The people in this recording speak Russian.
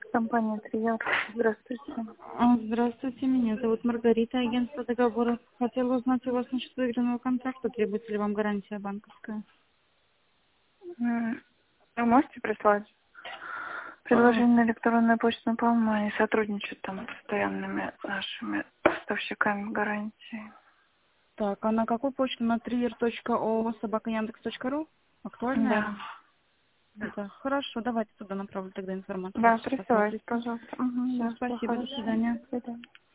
Компания «Триер». Здравствуйте. Здравствуйте, меня зовут Маргарита, агентство договоров. Хотела узнать у вас насчет выигранного контракта, требуется ли вам гарантия банковская? Вы можете прислать предложение на электронную почту? По-моему, они сотрудничают там с постоянными нашими поставщиками гарантии. Так, а на какую почту? На trier.oo@yandex.ru? Актуальная? Да. Да, хорошо, давайте туда направлю тогда информацию. Да, Сейчас присылайте, посмотрите. пожалуйста. Все, Да, всего спасибо, до хорошего. свидания. До свидания.